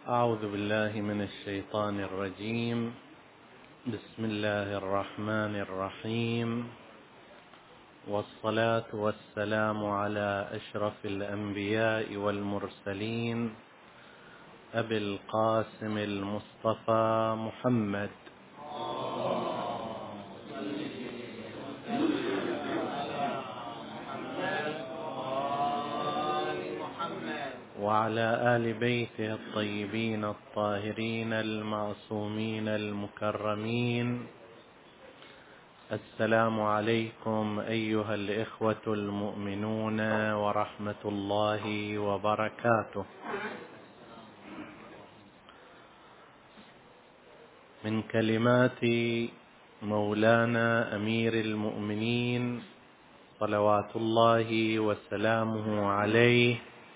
أعوذ بالله من الشيطان الرجيم. بسم الله الرحمن الرحيم، والصلاة والسلام على أشرف الأنبياء والمرسلين أبي القاسم المصطفى محمد وعلى آل بيته الطيبين الطاهرين المعصومين المكرمين. السلام عليكم أيها الإخوة المؤمنون ورحمة الله وبركاته. من كلمات مولانا أمير المؤمنين صلوات الله وسلامه عليه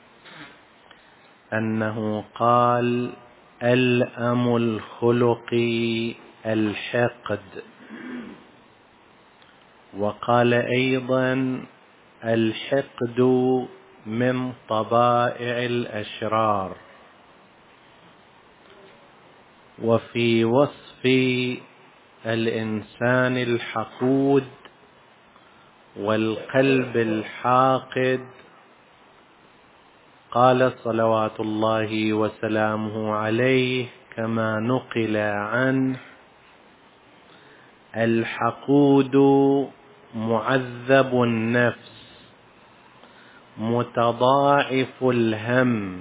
أنه قال: ألأم الخلق الحقد. وقال أيضا: الحقد من طبائع الأشرار. وفي وصف الإنسان الحقود والقلب الحاقد قال صلوات الله وسلامه عليه كما نقل عنه: الحقود معذب النفس متضاعف الهم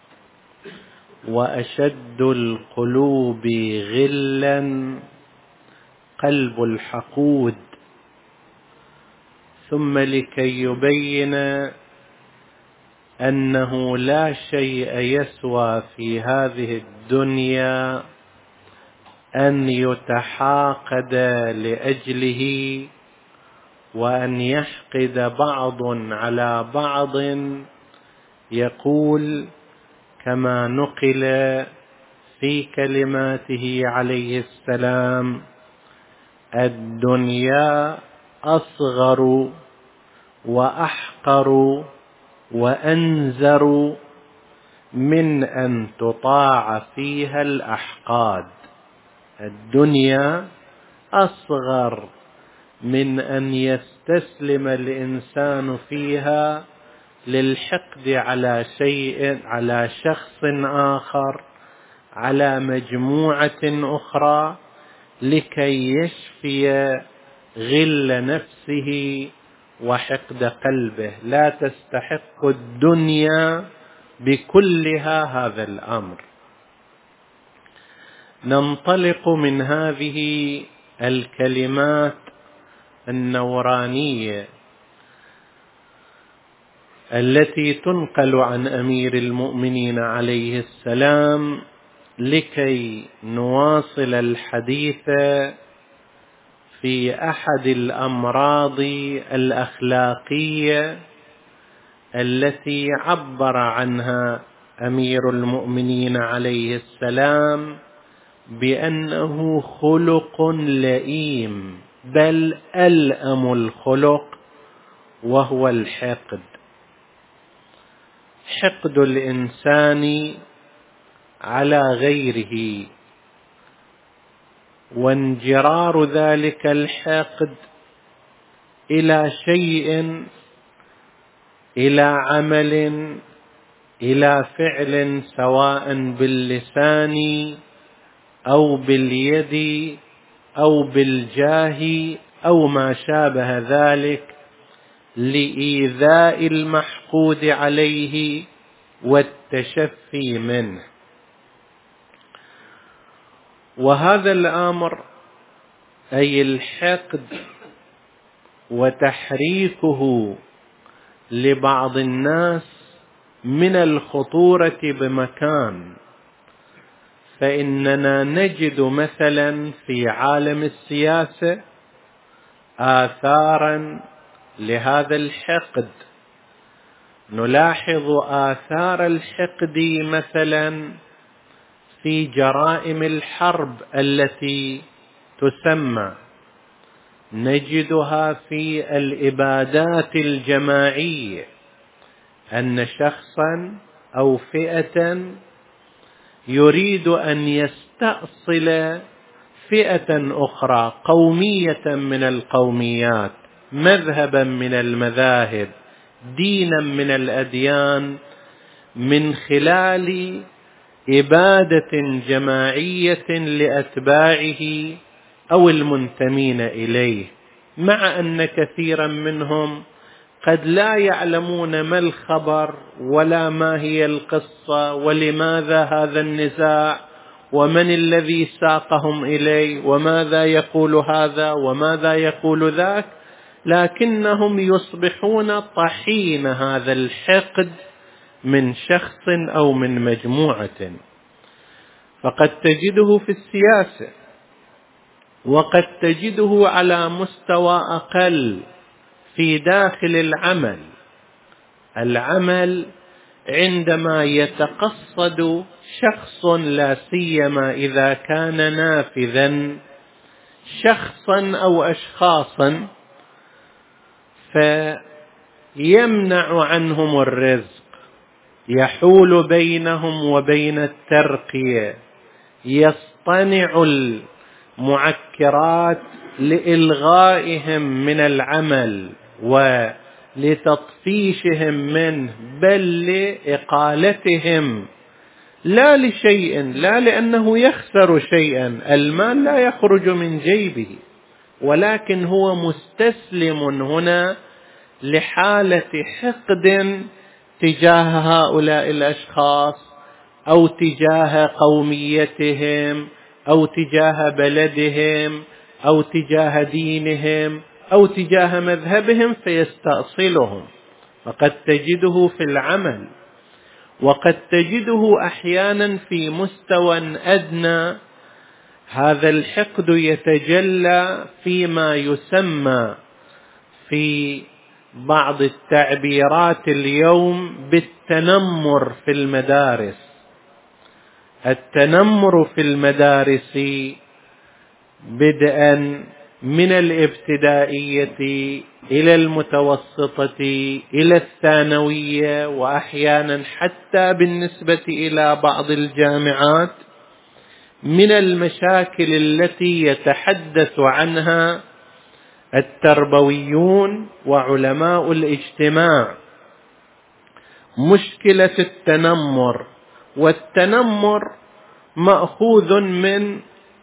وأشد القلوب غلا قلب الحقود. ثم لكي يبين أنه لا شيء يسوى في هذه الدنيا أن يتحاقد لأجله وأن يحقد بعض على بعض، يقول كما نقل في كلماته عليه السلام: الدنيا أصغر وأحقر وأنزر من أن تطاع فيها الأحقاد. الدنيا أصغر من أن يستسلم الإنسان فيها للحقد على شيء، على شخص آخر، على مجموعة أخرى، لكي يشفي غل نفسه وحقد قلبه. لا تستحق الدنيا بكلها هذا الأمر. ننطلق من هذه الكلمات النورانية التي تنقل عن أمير المؤمنين عليه السلام لكي نواصل الحديث في أحد الأمراض الأخلاقية التي عبر عنها أمير المؤمنين عليه السلام بأنه خلق لئيم، بل ألأم الخلق، وهو الحقد. حقد الإنسان على غيره، وانجرار ذلك الحقد إلى شيء، إلى عمل، إلى فعل، سواء باللسان أو باليد أو بالجاه أو ما شابه ذلك، لإيذاء المحقود عليه والتشفي منه. وهذا الأمر، أي الحقد وتحريكه لبعض الناس، من الخطورة بمكان. فإننا نجد مثلا في عالم السياسة آثارا لهذا الحقد. نلاحظ آثار الحقد مثلا في جرائم الحرب التي تسمى، نجدها في الإبادات الجماعية، أن شخصا أو فئة يريد أن يستأصل فئة أخرى، قومية من القوميات، مذهبا من المذاهب، دينا من الأديان، من خلال إبادة جماعية لأتباعه أو المنتمين إليه، مع أن كثيرا منهم قد لا يعلمون ما الخبر ولا ما هي القصة ولماذا هذا النزاع ومن الذي ساقهم إليه وماذا يقول هذا وماذا يقول ذاك، لكنهم يصبحون طحين هذا الحقد من شخص أو من مجموعة. فقد تجده في السياسة، وقد تجده على مستوى أقل في داخل العمل عندما يتقصد شخص، لا سيما إذا كان نافذا، شخصا أو أشخاصا، فيمنع عنهم الرزق، يحول بينهم وبين الترقية، يصطنع المعكرات لإلغائهم من العمل ولتطفيشهم منه، بل لإقالتهم، لا لشيء، لا لأنه يخسر شيئا، المال لا يخرج من جيبه، ولكن هو مستسلم هنا لحالة حقد تجاه هؤلاء الأشخاص أو تجاه قوميتهم أو تجاه بلدهم أو تجاه دينهم أو تجاه مذهبهم، فيستأصلهم. فقد تجده في العمل، وقد تجده أحيانا في مستوى أدنى. هذا الحقد يتجلى فيما يسمى في بعض التعبيرات اليوم بالتنمر في المدارس. التنمر في المدارس بدءا من الابتدائية إلى المتوسطة إلى الثانوية، وأحيانا حتى بالنسبة إلى بعض الجامعات، من المشاكل التي يتحدث عنها التربويون وعلماء الاجتماع، مشكلة التنمر. والتنمر مأخوذ من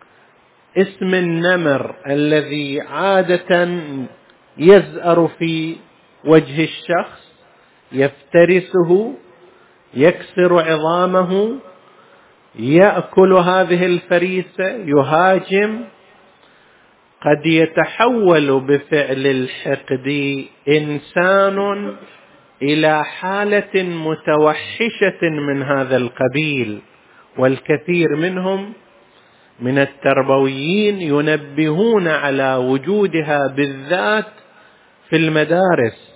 اسم النمر الذي عادة يزأر في وجه الشخص، يفترسه، يكسر عظامه، يأكل هذه الفريسة، يهاجم. قد يتحول بفعل الحقد إنسان إلى حالة متوحشة من هذا القبيل، والكثير منهم من التربويين ينبهون على وجودها بالذات في المدارس.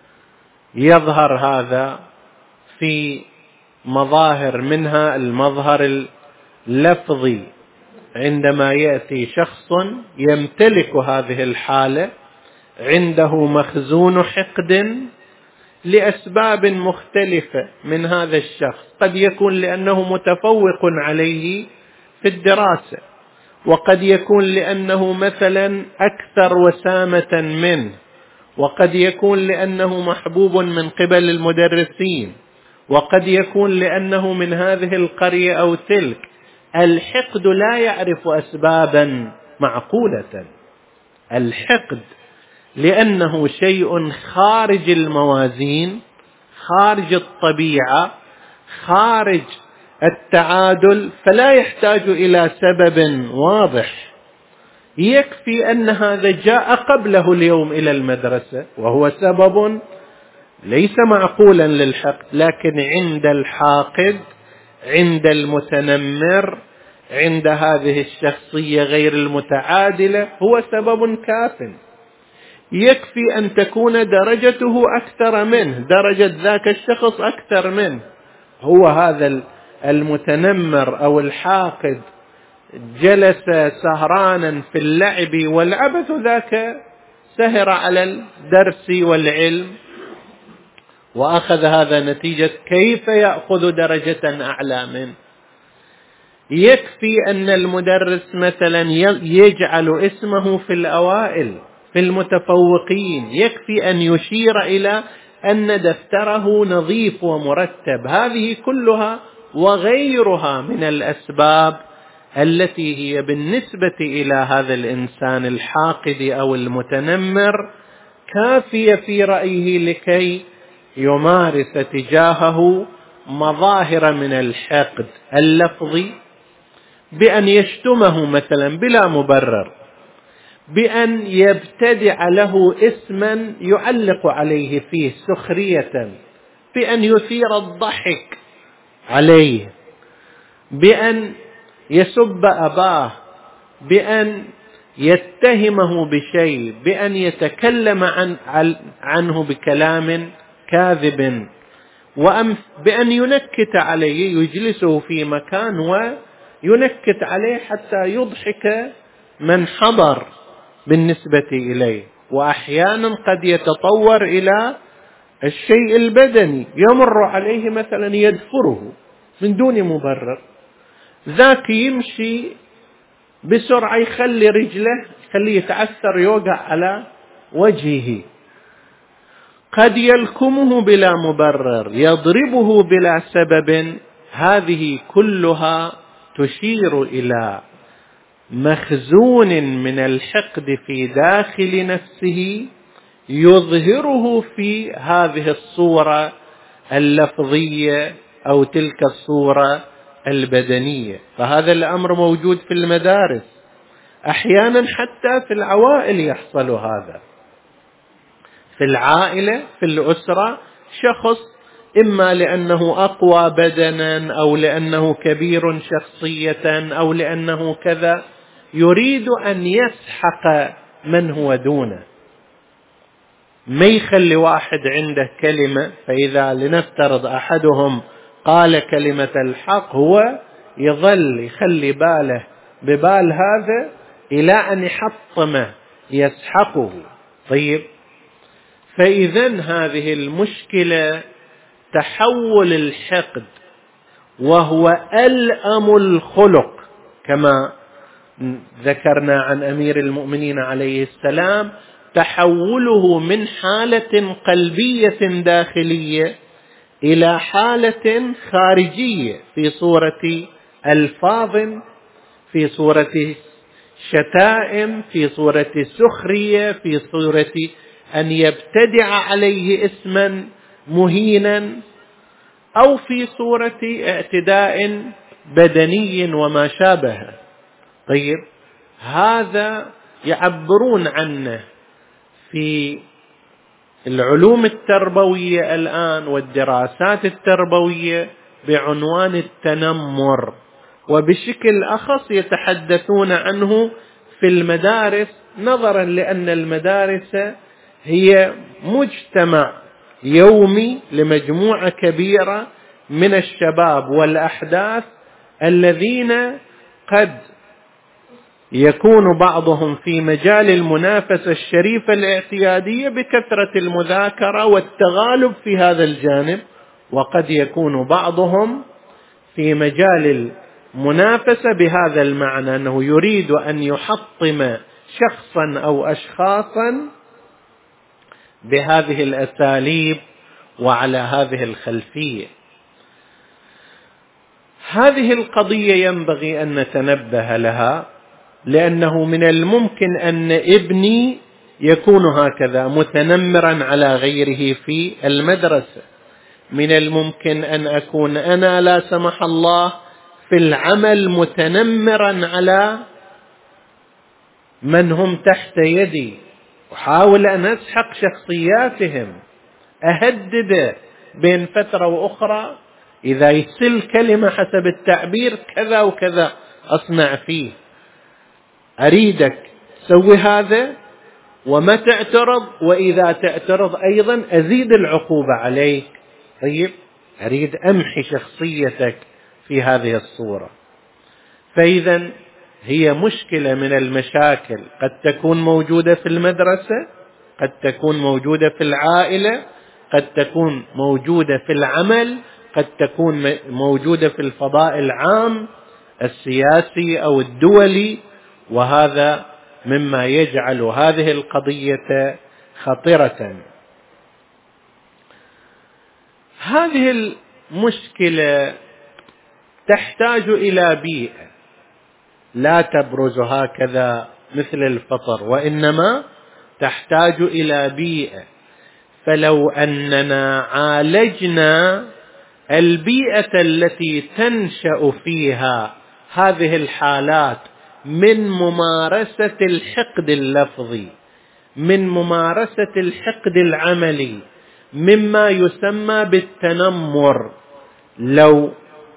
يظهر هذا في مظاهر، منها المظهر اللفظي، عندما يأتي شخص يمتلك هذه الحالة، عنده مخزون حقد لأسباب مختلفة من هذا الشخص، قد يكون لأنه متفوق عليه في الدراسة، وقد يكون لأنه مثلا أكثر وسامة منه، وقد يكون لأنه محبوب من قبل المدرسين، وقد يكون لأنه من هذه القرية أو تلك. الحقد لا يعرف أسبابا معقولة. الحقد لأنه شيء خارج الموازين، خارج الطبيعة، خارج التعادل، فلا يحتاج إلى سبب واضح. يكفي أن هذا جاء قبله اليوم إلى المدرسة، وهو سبب ليس معقولا للحقد، لكن عند الحاقد، عند المتنمر، عند هذه الشخصية غير المتعادلة، هو سبب كاف. يكفي أن تكون درجته أكثر منه، درجة ذاك الشخص أكثر منه. هو هذا المتنمر أو الحاقد جلس سهرانا في اللعب والعبث، ذاك سهر على الدرس والعلم وأخذ هذا نتيجة. كيف يأخذ درجة أعلى منه؟ يكفي أن المدرس مثلا يجعل اسمه في الأوائل في المتفوقين، يكفي أن يشير إلى أن دفتره نظيف ومرتب. هذه كلها وغيرها من الأسباب التي هي بالنسبة إلى هذا الإنسان الحاقد أو المتنمر كافية في رأيه لكي يمارس تجاهه مظاهر من الحقد اللفظي، بأن يشتمه مثلا بلا مبرر، بأن يبتدع له اسما يعلق عليه فيه سخرية، بأن يثير الضحك عليه، بأن يسب أباه، بأن يتهمه بشيء، بأن يتكلم عنه بكلام كاذب، بأن ينكت عليه، يجلسه في مكان وينكت عليه حتى يضحك من حضر بالنسبة إليه. وأحيانا قد يتطور إلى الشيء البدني، يمر عليه مثلا يدفره من دون مبرر، ذاك يمشي بسرعة يخلي رجله يخليه يتعثر يوقع على وجهه، قد يلكمه بلا مبرر، يضربه بلا سبب. هذه كلها تشير إلى مخزون من الحقد في داخل نفسه يظهره في هذه الصورة اللفظية أو تلك الصورة البدنية. فهذا الأمر موجود في المدارس، أحيانا حتى في العوائل يحصل هذا. في العائلة في الأسرة شخص إما لأنه أقوى بدنا أو لأنه كبير شخصية أو لأنه كذا يريد أن يسحق من هو دونه، ما يخلي واحد عنده كلمة، فإذا لنفترض أحدهم قال كلمة الحق هو يظل يخلي باله ببال هذا إلى أن يحطمه يسحقه. طيب، فإذن هذه المشكلة تحول الحقد، وهو ألأم الخلق كما ذكرنا عن أمير المؤمنين عليه السلام، تحوله من حالة قلبية داخلية إلى حالة خارجية في صورة ألفاظ، في صورة شتائم، في صورة سخرية، في صورة أن يبتدع عليه اسما مهينا، أو في صورة اعتداء بدني وما شابه. طيب، هذا يعبرون عنه في العلوم التربوية الآن والدراسات التربوية بعنوان التنمر، وبشكل أخص يتحدثون عنه في المدارس، نظرا لأن المدارس هي مجتمع يومي لمجموعة كبيرة من الشباب والأحداث الذين قد يكون بعضهم في مجال المنافسة الشريفة الاعتيادية بكثرة المذاكرة والتغالب في هذا الجانب، وقد يكون بعضهم في مجال المنافسة بهذا المعنى أنه يريد أن يحطم شخصا أو أشخاصا بهذه الأساليب وعلى هذه الخلفية. هذه القضية ينبغي أن نتنبه لها، لأنه من الممكن أن ابني يكون هكذا متنمرا على غيره في المدرسة، من الممكن أن أكون أنا لا سمح الله في العمل متنمرا على من هم تحت يدي، أحاول أن أسحق شخصياتهم، أهدد بين فترة وأخرى إذا يسل كلمة حسب التعبير كذا وكذا أصنع فيه، أريدك سوي هذا وما تعترض، وإذا تعترض أيضا أزيد العقوبة عليك. طيب، أريد أمحي شخصيتك في هذه الصورة. فإذا هي مشكلة من المشاكل، قد تكون موجودة في المدرسة، قد تكون موجودة في العائلة، قد تكون موجودة في العمل، قد تكون موجودة في الفضاء العام، السياسي أو الدولي، وهذا مما يجعل هذه القضية خطرة. هذه المشكلة تحتاج إلى بيئة لا تبرز هكذا مثل الفطر، وإنما تحتاج إلى بيئة. فلو أننا عالجنا البيئة التي تنشأ فيها هذه الحالات من ممارسة الحقد اللفظي، من ممارسة الحقد العملي، مما يسمى بالتنمر، لو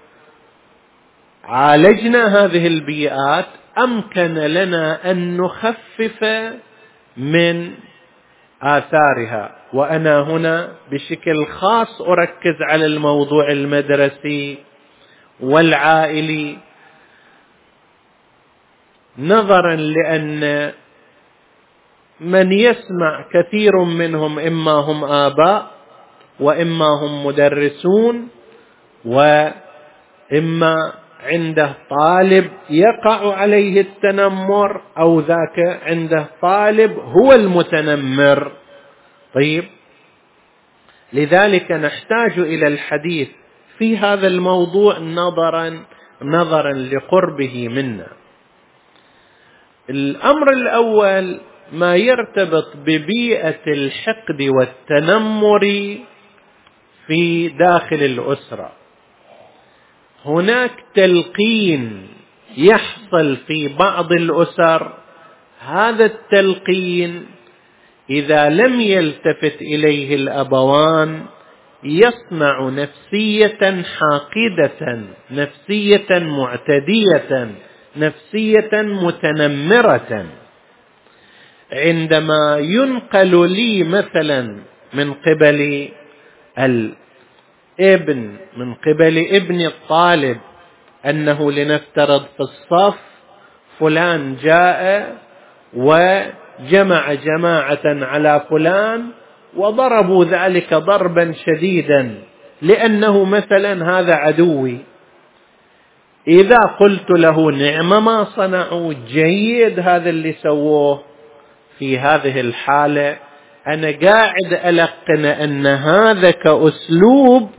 عالجنا هذه البيئات أمكن لنا أن نخفف من آثارها. وأنا هنا بشكل خاص أركز على الموضوع المدرسي والعائلي، نظرا لأن من يسمع كثير منهم إما هم آباء، وإما هم مدرسون، وإما عنده طالب يقع عليه التنمر، أو ذاك عنده طالب هو المتنمر. طيب، لذلك نحتاج إلى الحديث في هذا الموضوع نظرا لقربه منا. الأمر الأول ما يرتبط ببيئة الحقد والتنمر في داخل الأسرة. هناك تلقين يحصل في بعض الأسر، هذا التلقين إذا لم يلتفت إليه الأبوان يصنع نفسية حاقدة، نفسية معتدية، نفسية متنمرة. عندما ينقل لي مثلا من قبل الابن، من قبل ابن الطالب، أنه لنفترض في الصف فلان جاء وجمع جماعة على فلان وضربوا ذلك ضربا شديدا لأنه مثلا هذا عدوي، إذا قلت له نعم ما صنعوا، جيد هذا اللي سووه، في هذه الحالة أنا قاعد ألقن أن هذا كأسلوب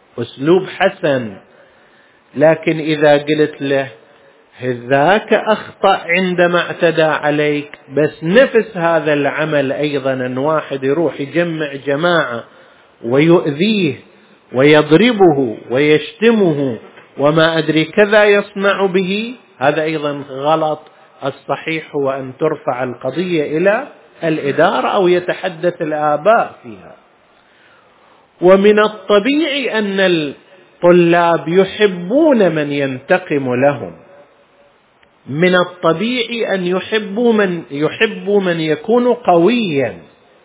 حسن. لكن إذا قلت له ذاك أخطأ عندما اعتدى عليك، بس نفس هذا العمل أيضا أن واحد يروح يجمع جماعة ويؤذيه ويضربه ويشتمه وما أدري كذا يصنع به، هذا أيضا غلط. الصحيح هو أن ترفع القضية إلى الإدارة أو يتحدث الآباء فيها. ومن الطبيعي أن الطلاب يحبون من ينتقم لهم، من الطبيعي أن يحبوا من يكون قويا،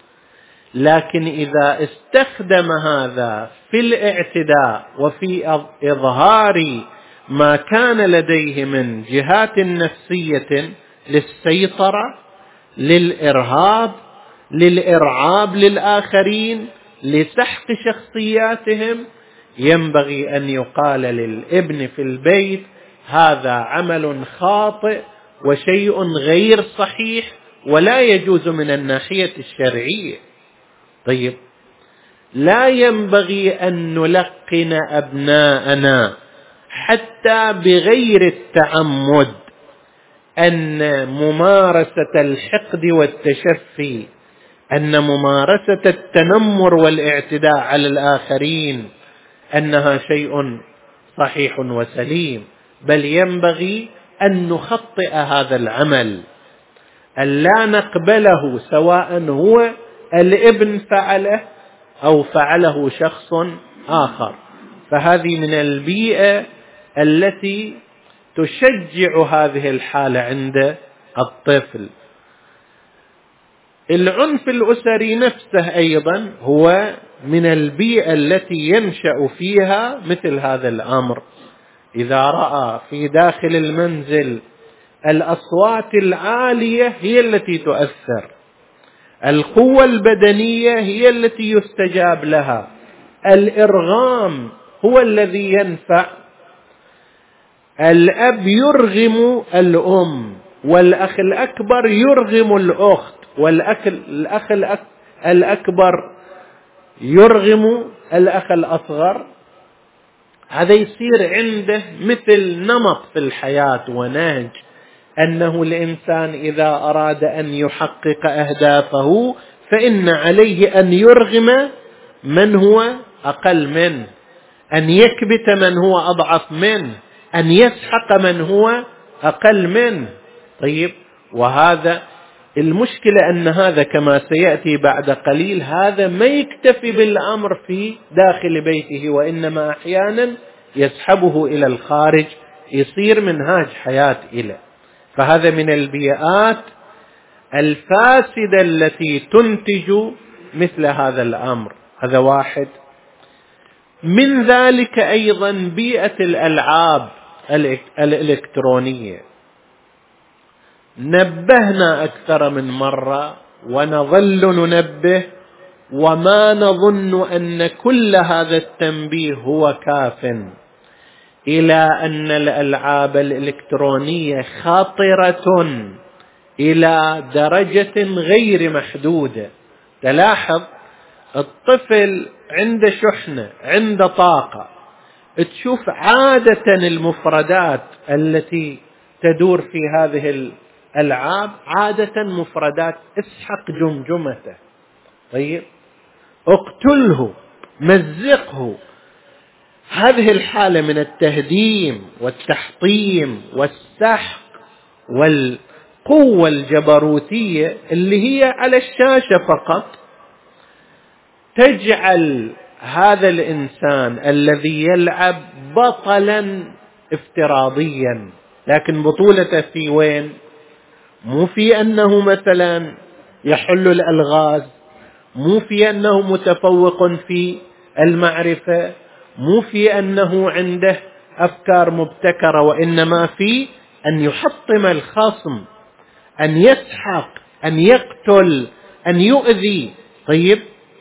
لكن إذا استخدم هذا في الاعتداء وفي إظهار ما كان لديه من جهات نفسية للسيطرة، للإرهاب، للإرعاب للآخرين، لسحق شخصياتهم، ينبغي أن يقال للابن في البيت هذا عمل خاطئ وشيء غير صحيح ولا يجوز من الناحية الشرعية. طيب، لا ينبغي أن نلقن أبناءنا حتى بغير التعمد أن ممارسة الحقد والتشفي، أن ممارسة التنمر والاعتداء على الآخرين أنها شيء صحيح وسليم، بل ينبغي أن نخطئ هذا العمل، أن لا نقبله، سواء هو الابن فعله أو فعله شخص آخر. فهذه من البيئة التي تشجع هذه الحالة عند الطفل. العنف الأسري نفسه أيضا هو من البيئة التي ينشأ فيها مثل هذا الأمر. إذا رأى في داخل المنزل الأصوات العالية هي التي تؤثر، القوة البدنية هي التي يستجاب لها، الإرغام هو الذي ينفع، الأب يرغم الأم، والأخ الأكبر يرغم الأخت، والأخ الأكبر يرغم الأخ الأصغر. هذا يصير عنده مثل نمط في الحياة ونهج، أنه الإنسان إذا أراد أن يحقق أهدافه فإن عليه أن يرغم من هو أقل منه، أن يكبت من هو أضعف منه، أن يسحق من هو أقل منه. طيب، وهذا المشكلة أن هذا كما سيأتي بعد قليل هذا ما يكتفي بالأمر في داخل بيته، وإنما أحيانا يسحبه إلى الخارج، يصير منهاج حياة إلى. فهذا من البيئات الفاسدة التي تنتج مثل هذا الأمر. هذا واحد. من ذلك أيضا بيئة الألعاب الإلكترونية. نبهنا أكثر من مرة ونظل ننبه، وما نظن أن كل هذا التنبيه هو كاف، إلى أن الألعاب الإلكترونية خطرة إلى درجة غير محدودة. تلاحظ الطفل عنده شحنة، عنده طاقة، تشوف عادة المفردات التي تدور في هذه الألعاب عادة مفردات اسحق جمجمته، طيب، اقتله، مزقه. هذه الحالة من التهديم والتحطيم والسحق والقوة الجبروتية اللي هي على الشاشة فقط، تجعل هذا الإنسان الذي يلعب بطلا افتراضيا. لكن بطولته في وين؟ مو في أنه مثلا يحل الألغاز، مو في أنه متفوق في المعرفة، مو في أنه عنده أفكار مبتكرة، وإنما في أن يحطم الخصم، أن يسحق، أن يقتل، أن يؤذي. طيب،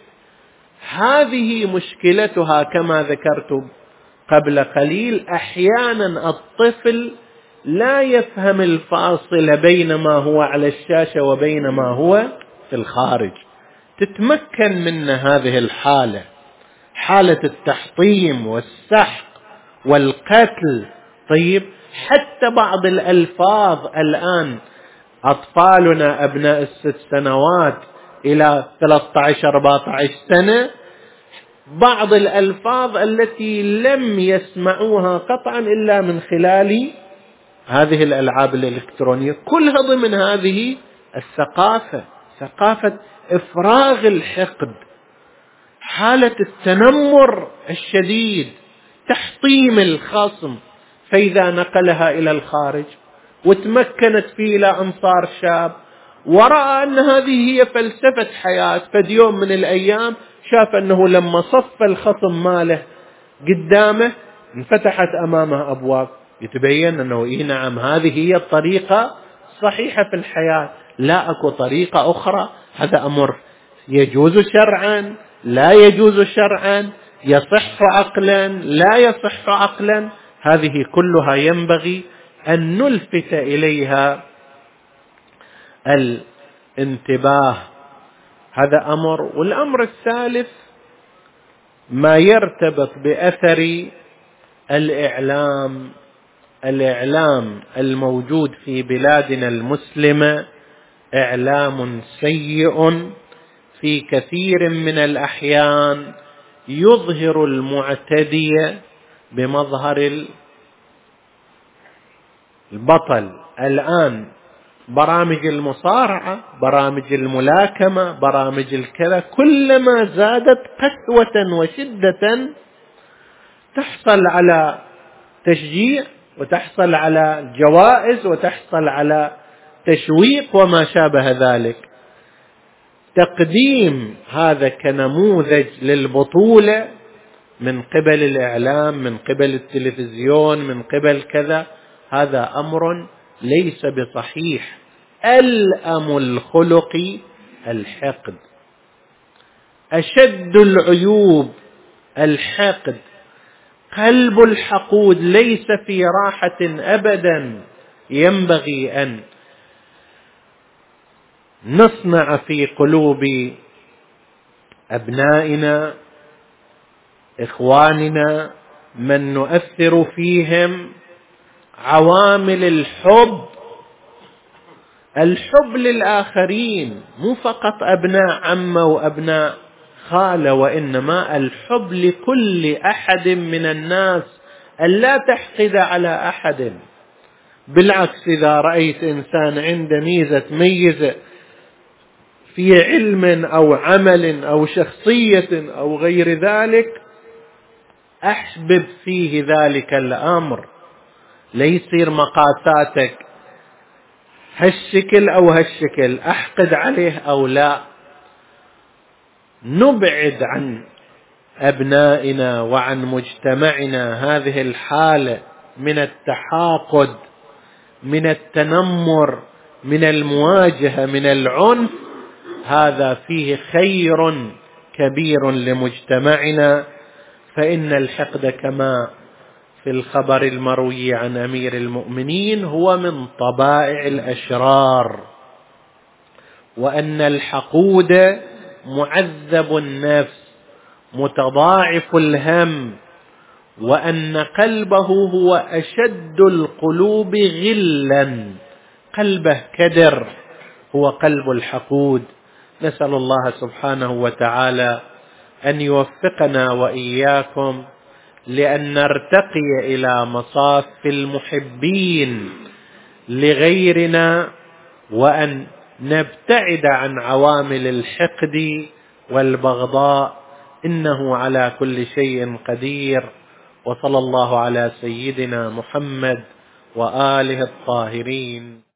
هذه مشكلتها كما ذكرت قبل قليل. أحيانا الطفل لا يفهم الفاصل بين ما هو على الشاشة وبين ما هو في الخارج. تتمكن من هذه الحالة، حالة التحطيم والسحق والقتل. طيب، حتى بعض الألفاظ الآن أطفالنا أبناء 6 سنوات إلى 13-14 سنة، بعض الألفاظ التي لم يسمعوها قطعا إلا من خلال هذه الألعاب الإلكترونية، كلها ضمن هذه الثقافة، ثقافة إفراغ الحقد، حالة التنمر الشديد، تحطيم الخصم. فإذا نقلها إلى الخارج وتمكنت فيه إلى أنصار شاب، ورأى أن هذه هي فلسفة حياة، فدي يوم من الأيام شاف أنه لما صف الخصم ماله قدامه انفتحت أمامه أبواب، يتبين أنه نعم هذه هي الطريقة صحيحة في الحياة، لا أكو طريقة أخرى. هذا أمر يجوز شرعا، لا يجوز شرعا، يصح عقلا، لا يصح عقلا. هذه كلها ينبغي أن نلفت إليها الانتباه. هذا أمر. والأمر الثالث ما يرتبط بأثر الإعلام الموجود في بلادنا المسلمة، إعلام سيء في كثير من الأحيان يظهر المعتدي بمظهر البطل. الآن برامج المصارعة، برامج الملاكمة، برامج الكذا، كلما زادت قسوة وشدة تحصل على تشجيع، وتحصل على جوائز، وتحصل على تشويق وما شابه ذلك. تقديم هذا كنموذج للبطولة من قبل الإعلام، من قبل التلفزيون، من قبل كذا، هذا أمر ليس بصحيح. ألأم الخلق الحقد، أشد العيوب الحقد. قلب الحقود ليس في راحة أبدا. ينبغي أن نصنع في قلوب أبنائنا إخواننا من نؤثر فيهم عوامل الحب للآخرين، مو فقط أبناء عمة وأبناء خالة، وإنما الحب لكل أحد من الناس، ألا تحقد على أحد. بالعكس، إذا رأيت إنسان عنده ميزة تميزه في علم أو عمل أو شخصية أو غير ذلك، أحبب فيه ذلك الأمر، ليصير مقاساتك هالشكل أو هالشكل، أحقد عليه أو لا. نبعد عن أبنائنا وعن مجتمعنا هذه الحالة من التحاقد، من التنمر، من المواجهة، من العنف. هذا فيه خير كبير لمجتمعنا، فإن الحقد كما في الخبر المروي عن أمير المؤمنين هو من طبائع الأشرار، وأن الحقود معذب النفس متضاعف الهم، وأن قلبه هو أشد القلوب غلا، قلبه كدر هو قلب الحقود. نسأل الله سبحانه وتعالى أن يوفقنا وإياكم لأن نرتقي إلى مصاف المحبين لغيرنا، وأن نبتعد عن عوامل الحقد والبغضاء. إنه على كل شيء قدير. وصلى الله على سيدنا محمد وآله الطاهرين.